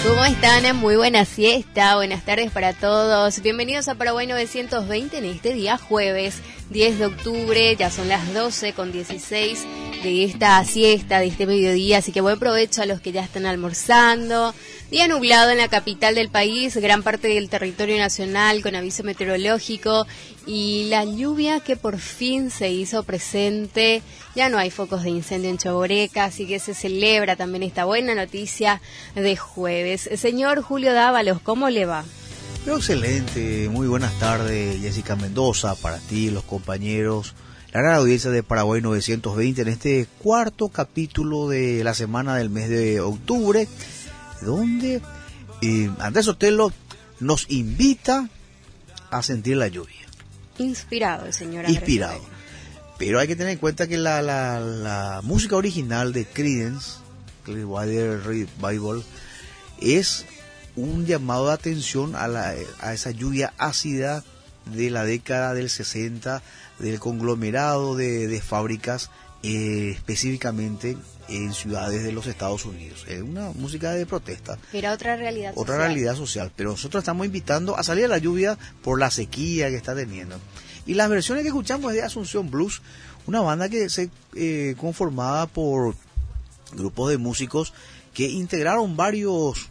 ¿Cómo están? Muy buena siesta, buenas tardes para todos. Bienvenidos a Paraguay 920 en este día jueves 10 de octubre. Ya son las 12:16 de esta siesta, de este mediodía. Así que buen provecho a los que ya están almorzando. Día nublado en la capital del país, gran parte del territorio nacional con aviso meteorológico y la lluvia que por fin se hizo presente. Ya no hay focos de incendio en Chaboreca, así que se celebra también esta buena noticia de jueves. Señor Julio Dávalos, ¿cómo le va? Excelente, muy buenas tardes, Jessica Mendoza, para ti, los compañeros, la gran audiencia de Paraguay 920 en este cuarto capítulo de la semana del mes de octubre, donde Andrés Sotelo nos invita a sentir la lluvia. Inspirado el señor Andrés. Inspirado. Sotelo. Pero hay que tener en cuenta que la música original de Creedence Clearwater Revival es un llamado de atención a esa lluvia ácida de la década del 60, del conglomerado de fábricas, específicamente en ciudades de los Estados Unidos. Es una música de protesta. Era otra realidad social. Otra realidad social, pero nosotros estamos invitando a salir a la lluvia por la sequía que está teniendo. Y las versiones que escuchamos es de Asunción Blues, una banda que se conformada por grupos de músicos que integraron varias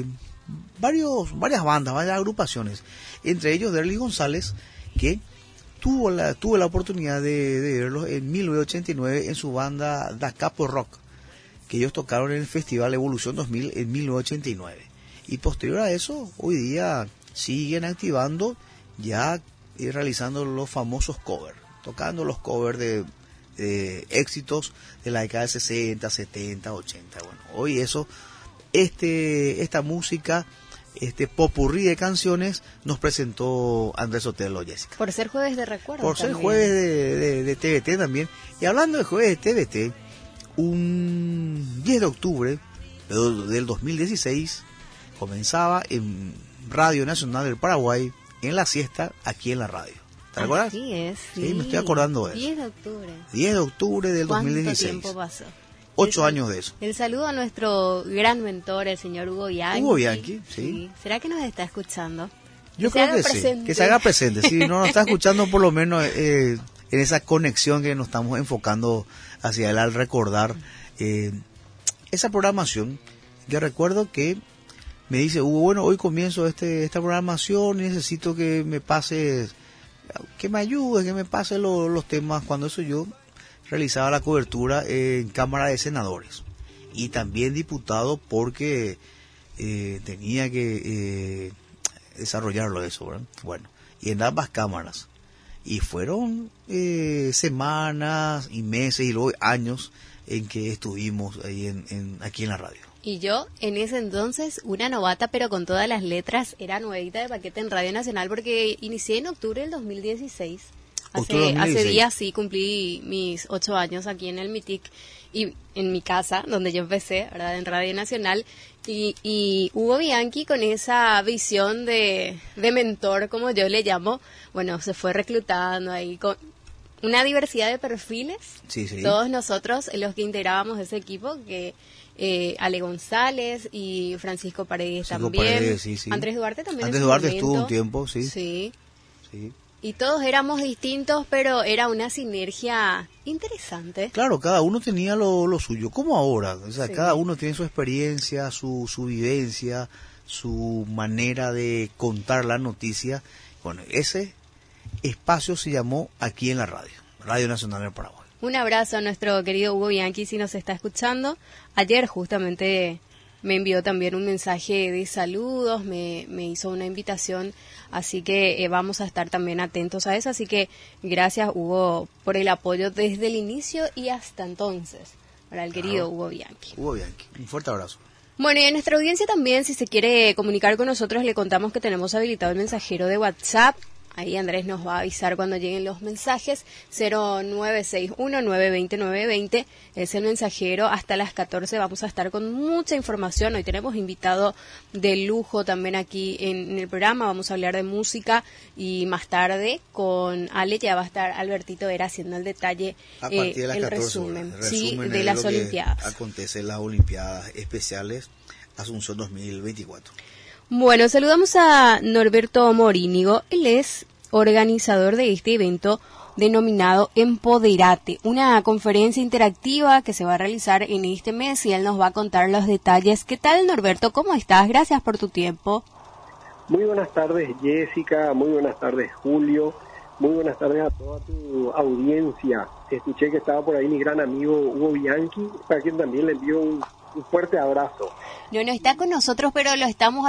bandas, varias agrupaciones, entre ellos Derly González, que tuve la oportunidad de verlos en 1989 en su banda Da Capo Rock, que ellos tocaron en el Festival Evolución 2000 en 1989. Y posterior a eso, hoy día siguen activando, ya realizando los famosos covers, tocando los covers de éxitos de la década de 60, 70, 80. Bueno, hoy eso, esta música, popurrí de canciones, nos presentó Andrés Sotelo, Jessica. Por ser jueves de recuerdo. Por también. ser jueves de TVT también. Y hablando de jueves de TVT, un 10 de octubre del 2016 comenzaba en Radio Nacional del Paraguay, en la siesta, aquí en la radio. ¿Te acuerdas? Así es, sí. Me estoy acordando de eso. 10 de octubre. 10 de octubre del 2016. ¿Cuánto tiempo pasó? 8 años de eso. El saludo a nuestro gran mentor, el señor Hugo Bianchi. Hugo Bianchi, sí. ¿Será que nos está escuchando? Yo creo que sí, que se haga presente. Si no nos está escuchando, por lo menos en esa conexión que nos estamos enfocando hacia él al recordar esa programación. Yo recuerdo que me dice Hugo, bueno, hoy comienzo esta programación y necesito que me pases, que me ayudes, que me pases los temas. Cuando eso yo realizaba la cobertura en Cámara de Senadores y también diputado, porque tenía que desarrollarlo eso, ¿verdad? Bueno, y en ambas cámaras, y fueron semanas y meses y luego años en que estuvimos ahí aquí en la radio. Y yo, en ese entonces, una novata, pero con todas las letras, era nuevita de paquete en Radio Nacional, porque inicié en octubre del 2016. Hace días sí cumplí mis 8 años aquí en el MITIC y en mi casa, donde yo empecé, ¿verdad?, en Radio Nacional. Y Hugo Bianchi, con esa visión de mentor, como yo le llamo, bueno, se fue reclutando ahí con una diversidad de perfiles. Sí. Todos nosotros, los que integrábamos ese equipo, que Ale González y Francisco Paredes también. Sí. Andrés Duarte también. Andrés Duarte estuvo un tiempo, sí. Y todos éramos distintos, pero era una sinergia interesante. Claro, cada uno tenía lo suyo, como ahora. O sea, sí. Cada uno tiene su experiencia, su vivencia, su manera de contar la noticia. Bueno, ese espacio se llamó aquí en la radio, Radio Nacional del Paraguay. Un abrazo a nuestro querido Hugo Bianchi, si nos está escuchando. Ayer justamente me envió también un mensaje de saludos, me hizo una invitación, así que vamos a estar también atentos a eso. Así que gracias, Hugo, por el apoyo desde el inicio y hasta entonces, para el querido Hugo Bianchi. Hugo Bianchi, un fuerte abrazo. Bueno, y en nuestra audiencia también, si se quiere comunicar con nosotros, le contamos que tenemos habilitado el mensajero de WhatsApp. Ahí Andrés nos va a avisar cuando lleguen los mensajes. 0961-920-920 es el mensajero. Hasta las 14 vamos a estar con mucha información. Hoy tenemos invitado de lujo también aquí en el programa. Vamos a hablar de música y más tarde con Ale ya va a estar Albertito Vera haciendo el detalle, a partir de las el 14 resumen, horas. Sí, de las Olimpiadas. Acontece las Olimpiadas especiales Asunción 2024. Bueno, saludamos a Norberto Morínigo. Él es organizador de este evento denominado Empoderate, una conferencia interactiva que se va a realizar en este mes y él nos va a contar los detalles. ¿Qué tal, Norberto? ¿Cómo estás? Gracias por tu tiempo. Muy buenas tardes, Jessica. Muy buenas tardes, Julio. Muy buenas tardes a toda tu audiencia. Escuché que estaba por ahí mi gran amigo Hugo Bianchi, para quien también le envío un fuerte abrazo. No está con nosotros, pero lo estamos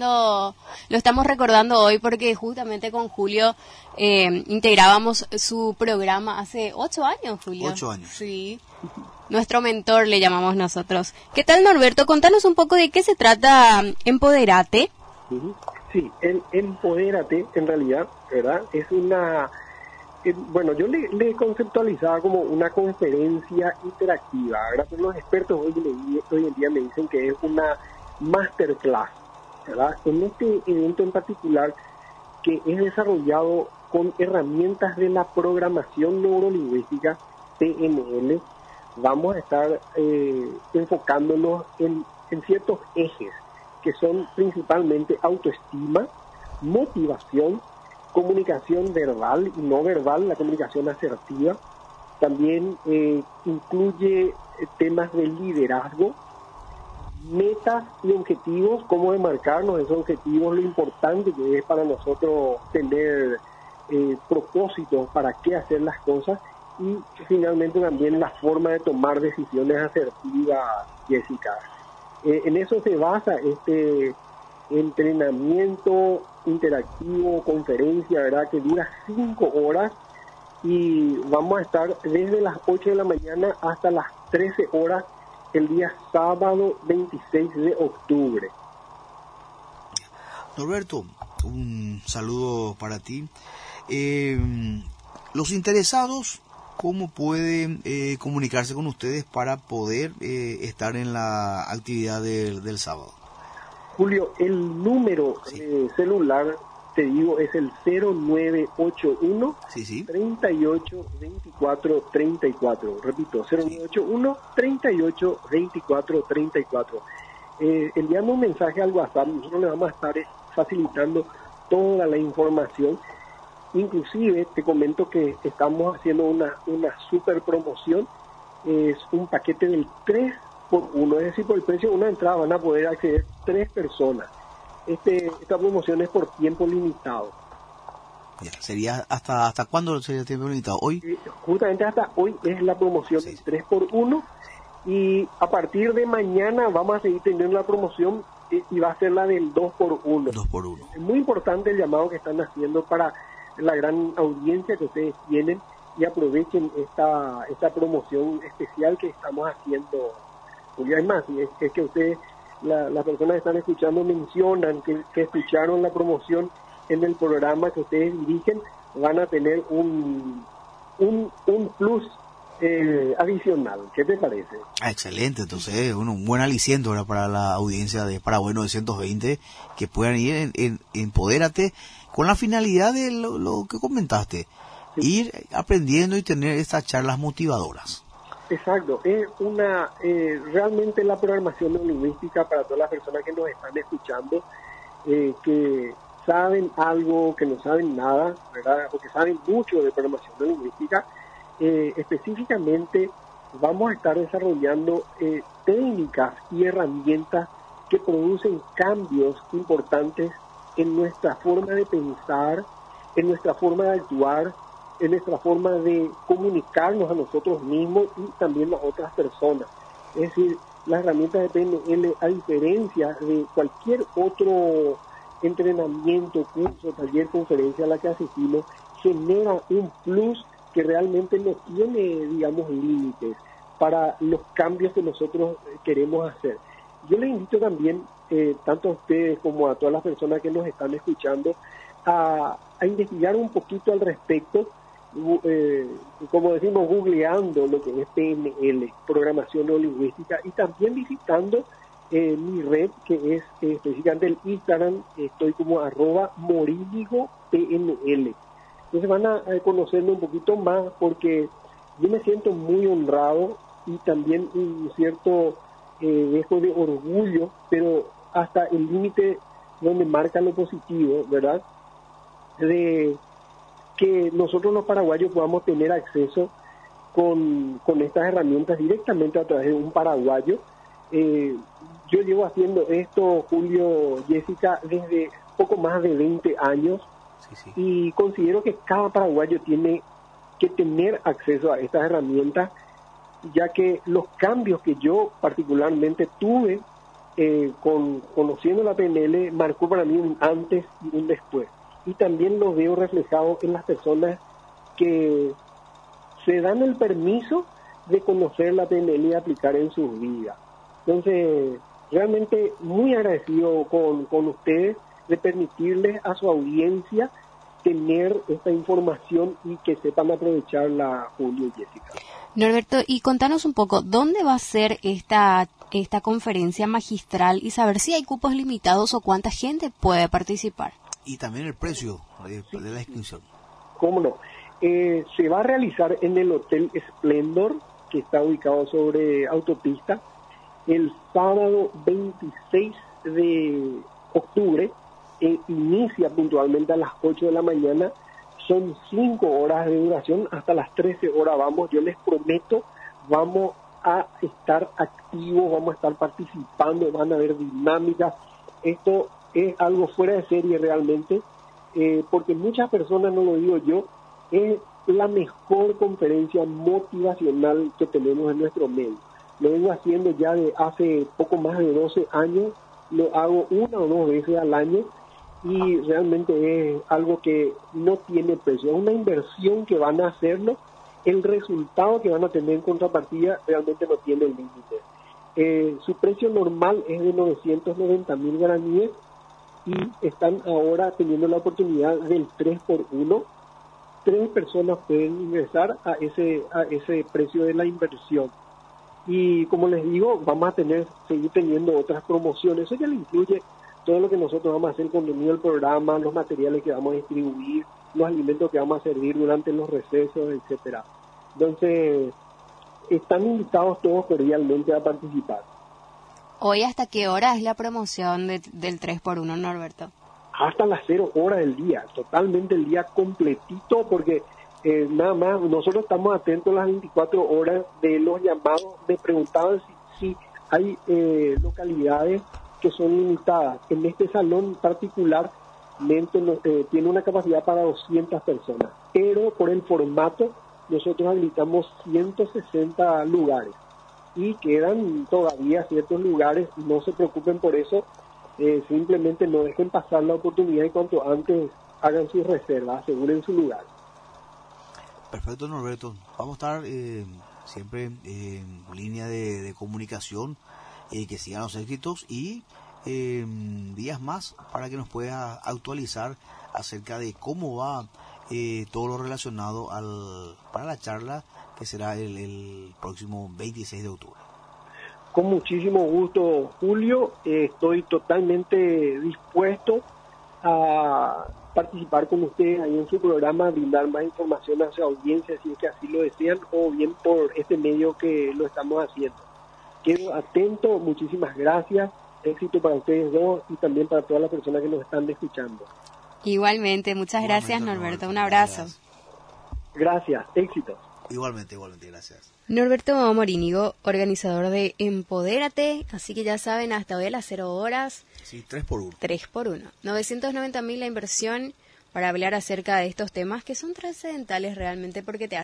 recordando hoy porque justamente con Julio integrábamos su programa hace 8 años, Julio. 8 años. Sí. Nuestro mentor le llamamos nosotros. ¿Qué tal, Norberto? Contanos un poco de qué se trata Empoderate. Sí, el Empodérate, en realidad, ¿verdad? Es una... Bueno, yo le conceptualizaba como una conferencia interactiva, ¿verdad? Pero los expertos hoy en día me dicen que es una masterclass, ¿verdad? En este evento en particular, que es desarrollado con herramientas de la programación neurolingüística, PNL, vamos a estar enfocándonos en ciertos ejes, que son principalmente autoestima, motivación, comunicación verbal y no verbal, la comunicación asertiva. También incluye temas de liderazgo, metas y objetivos, cómo demarcarnos esos objetivos, lo importante que es para nosotros tener propósitos, para qué hacer las cosas, y finalmente también la forma de tomar decisiones asertivas, Jessica. En eso se basa este entrenamiento interactivo, conferencia, ¿verdad? Que dura 5 horas y vamos a estar desde las 8 de la mañana hasta las 13 horas el día sábado 26 de octubre. Norberto, un saludo para ti. Los interesados, ¿cómo pueden comunicarse con ustedes para poder estar en la actividad del sábado? Julio, el número celular, te digo, es el 0981 38 24 34. Repito, 0981 38 24 34. Enviando un mensaje al WhatsApp, nosotros le vamos a estar facilitando toda la información. Inclusive, te comento que estamos haciendo una super promoción. Es un paquete del 3 por 1, es decir, por el precio de una entrada van a poder acceder 3 personas. Esta promoción es por tiempo limitado. Ya, ¿sería hasta cuándo sería el tiempo limitado? ¿Hoy? Justamente hasta hoy es la promoción del 3 por 1 y a partir de mañana vamos a seguir teniendo la promoción y va a ser la del 2 por 1. 2 por 1. Es muy importante el llamado que están haciendo para la gran audiencia que ustedes tienen y aprovechen esta promoción especial que estamos haciendo. Y además, es que ustedes, las personas que están escuchando mencionan que escucharon la promoción en el programa que ustedes dirigen, van a tener un plus adicional. ¿Qué te parece? Excelente, entonces un buen aliciente ahora para la audiencia de Paraguay 920 que puedan ir en Empodérate con la finalidad de lo que comentaste, ir aprendiendo y tener estas charlas motivadoras. Exacto, es realmente la programación neurolingüística para todas las personas que nos están escuchando, que saben algo, que no saben nada, ¿verdad? O que saben mucho de programación neurolingüística. Específicamente vamos a estar desarrollando técnicas y herramientas que producen cambios importantes en nuestra forma de pensar, en nuestra forma de actuar, en nuestra forma de comunicarnos a nosotros mismos y también a otras personas. Es decir, las herramientas de PNL, a diferencia de cualquier otro entrenamiento, curso, taller, conferencia a la que asistimos, genera un plus que realmente no tiene, digamos, límites para los cambios que nosotros queremos hacer. Yo les invito también, tanto a ustedes como a todas las personas que nos están escuchando, a investigar un poquito al respecto, como decimos, googleando lo que es PNL, programación neurolingüística, y también visitando mi red, que es específicamente el Instagram, estoy como @morínigo PNL. Entonces van a conocerme un poquito más, porque yo me siento muy honrado y también un cierto dejo de orgullo, pero hasta el límite donde marca lo positivo, ¿verdad? De que nosotros los paraguayos podamos tener acceso con estas herramientas directamente a través de un paraguayo. Yo llevo haciendo esto, Julio, Jessica, desde poco más de 20 años, y considero que cada paraguayo tiene que tener acceso a estas herramientas, ya que los cambios que yo particularmente tuve conociendo la PNL marcó para mí un antes y un después. Y también lo veo reflejado en las personas que se dan el permiso de conocer la PNL y aplicar en sus vidas. Entonces, realmente muy agradecido con ustedes de permitirles a su audiencia tener esta información y que sepan aprovecharla, Julio y Jessica. Norberto, y contanos un poco, ¿dónde va a ser esta conferencia magistral y saber si hay cupos limitados o cuánta gente puede participar? Y también el precio de la inscripción. ¿Cómo no? Se va a realizar en el Hotel Splendor, que está ubicado sobre autopista, el sábado 26 de octubre. Inicia puntualmente a las 8 de la mañana. Son 5 horas de duración, hasta las 13 horas vamos. Yo les prometo, vamos a estar activos, vamos a estar participando, van a haber dinámicas. Esto es algo fuera de serie realmente, porque muchas personas, no lo digo yo, es la mejor conferencia motivacional que tenemos en nuestro medio. Lo vengo haciendo ya de hace poco más de 12 años, lo hago 1 o 2 veces al año, y realmente es algo que no tiene precio, es una inversión que van a hacerlo, el resultado que van a tener en contrapartida realmente no tiene límite. Su precio normal es de 990.000 guaraníes y están ahora teniendo la oportunidad del 3x1. 3 personas pueden ingresar a ese precio de la inversión. Y como les digo, vamos a seguir teniendo otras promociones. Eso ya le incluye todo lo que nosotros vamos a hacer, el contenido del programa, los materiales que vamos a distribuir, los alimentos que vamos a servir durante los recesos, etcétera. Entonces, están invitados todos cordialmente a participar. ¿Hoy hasta qué hora es la promoción del 3x1, Norberto? Hasta las 0 horas del día, totalmente el día completito, porque nada más, nosotros estamos atentos a las 24 horas de los llamados. Me preguntaban si hay localidades que son limitadas. En este salón particularmente tiene una capacidad para 200 personas, pero por el formato nosotros habilitamos 160 lugares y quedan todavía ciertos lugares. No se preocupen por eso, simplemente no dejen pasar la oportunidad y cuanto antes hagan sus reservas, aseguren su lugar. Perfecto, Norberto. Vamos a estar siempre en línea de comunicación, que sigan los éxitos y días más para que nos pueda actualizar acerca de cómo va todo lo relacionado para la charla que será el próximo 26 de octubre. Con muchísimo gusto, Julio. Estoy totalmente dispuesto a participar con ustedes ahí en su programa, brindar más información a su audiencia si es que así lo desean, o bien por este medio que lo estamos haciendo. Quedo atento, muchísimas gracias, éxito para ustedes dos y también para todas las personas que nos están escuchando. Igualmente, muchas gracias, Norberto, un abrazo. Gracias, éxitos. Igualmente, gracias. Norberto Morínigo, organizador de Empodérate, así que ya saben, hasta hoy a las 0 horas. Sí, 3x1. 3x1. 990.000 la inversión para hablar acerca de estos temas que son trascendentales realmente porque te